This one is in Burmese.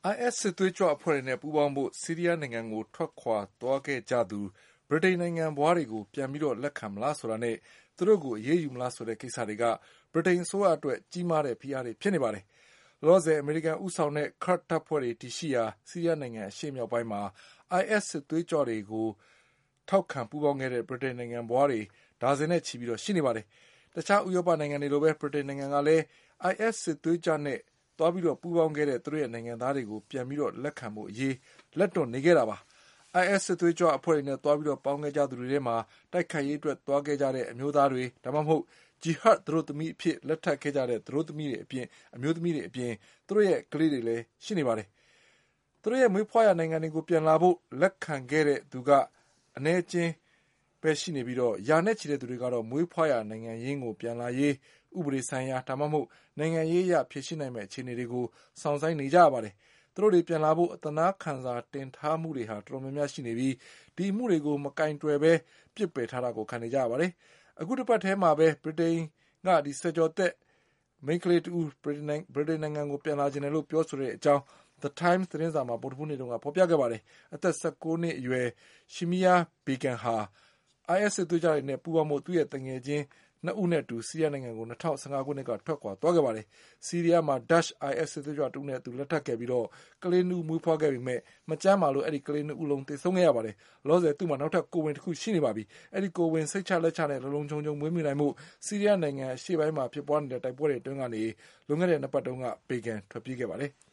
IS စစ်သွေးကြွအဖွဲ့နဲ့ပူးပေါင်းဖို့ဆီးရီးယားနိုင်ငံကိုထွက်ခွာသွားခဲ့ကြသူဗြိတိန်နိုင်ငံဘွားတွေကိုပြန်ပြီးလက်ခံမလားဆိုတာနဲ့သူတို့ကိုအရေးယူမလားဆိုတဲ့ကိစ္စတွေကဗြိတိန်အစိုးရအတွက်ကြီးမားတဲ့ဖိအားတွေဖြစ်နေပါတယ်။လောလောဆယ်အမေရိကန်ဦးဆောင်တဲ့ကာ့ဒ်တပ်ဖွဲ့တွေတည်ရှိရာဆီးရီးယားနိုင်ငံအရှေ့မြောက်ပိုင်းမှာ IS စစ်သွေးကြွတွေကိုထောက်ခံပူးပေါင်းခဲ့တဲ့ဗြိတိန်နိုင်ငံဘွားတွေဒါဇင်နဲ့ချီပြီးရှိနေပါတယ်။တခြားဥရောပနိုင်ငံတွေလိုပဲဗြိတိန်နိုင်ငံကလည်း IS စစ်သွေးကြွနဲ့သွားပြီးပူးပေါင်းခဲ့တဲ့သူတို့ရဲ့နိုင်ငံသားတွေကိုပြန်ပြီးလက်ခံဖို့အရေးလက်တွန့်နေခဲ့တာပါ။ IS စစ်သွေးကြွအဖွဲ့နဲ့သွားပြီးပေါင်းခဲ့ကြသူတွေထဲမှာတိုက်ခိုက်ရေးအတွက်သွားခဲ့ကြတဲ့အမျိုးသားတွေဒါမှမဟုတ်ဂျီဟတ်သတို့သမီးအဖြစ်လက်ထပ်ခဲ့ကြတဲ့သတို့သမီးတွေအပြင်အမျိုးသမီးတွေအပြင်သူတို့ရဲ့ကလေးတွေလည်းရှိနေပါတယ်။သူတို့ရဲ့မွေးဖွားရာနိုင်ငံတွေကိုပြန်လာဖို့လက်ခံခဲ့တဲ့သူကအနည်းအကျဉ်းပဲရှိနေပြီးရာနဲ့ချီတဲ့သူတွေကတော့မွေးဖွားရာနိုင်ငံရင်းကိုပြန်လာရေးဥပဒေဆိုင်ရာဒါမှမဟုတ်နိုင်ငံရေးအရဖြေရှင်းနိုင်မယ့်အခြေအနေတွေကိုစောင့်ဆိုင်းနေကြရပါတယ်။သူတို့တွေပြန်လာဖို့အသနားခံစာတင်ထားမှုတွေတော်တော်များများရှိနေပြီးဒီအမှုတွေကိုမကင်တွယ်ပဲပစ်ပယ်ထားတာကိုခံနေကြရပါတယ်။အခုတစ်ပတ်ထဲမှာပဲဗြိတိန်ကဆယ်ကျော်သက်မိန်းကလေးတဦးဗြိတိန်နိုင်ငံကိုပြန်လာချင်တယ်လို့ပြောဆိုတဲ့အကြောင်း The Times သတင်းစာမှာဗုဒ္ဓဟူးနေ့ကဖော်ပြခဲ့ပါတယ်။အသက်19နှစ်အရွယ်ရှီမီယာဘေဂန်ဟာ IS စစ်သွေးကြွတွေနဲ့ပူးပေါင်းဖို့သူ့ရဲ့သူငယ်ချင်း2ဦးနဲ့အတူဆီးရီးယားနိုင်ငံကို2015ခုနှစ်ကထွက်ခွာသွားခဲ့ပါတယ်။ဆီးရီးယားမှာ Daesh IS စစ်သွေးကြွတဦးနဲ့အတူလက်ထပ်ခဲ့ပြီးကလေး2ဦးမွေးဖွားခဲ့ပေမဲ့မကျန်းမာလို့အဲဒီကလေး2ဦးလုံးသေဆုံးခဲ့ရပါတယ်။လောလောဆယ်သူ့မှာနောက်ထပ်ကိုယ်ဝန်တစ်ခုရှိနေပါပြီ။အဲဒီကိုယ်ဝန်စိတ်ချလက်ချနဲ့လုံလုံခြုံခြုံမွေးမြူနိုင်မှုဆီးရီးယားနိုင်ငံအရှေ့ပိုင်းမှာဖြစ်ပွားနေတဲ့တိုက်ပွဲတွေအတွင်းကနေလွန်ခဲ့တဲ့2ပတ်တုန်းကဘေဂန်ထွက်ပြေးခဲ့ပါတယ်။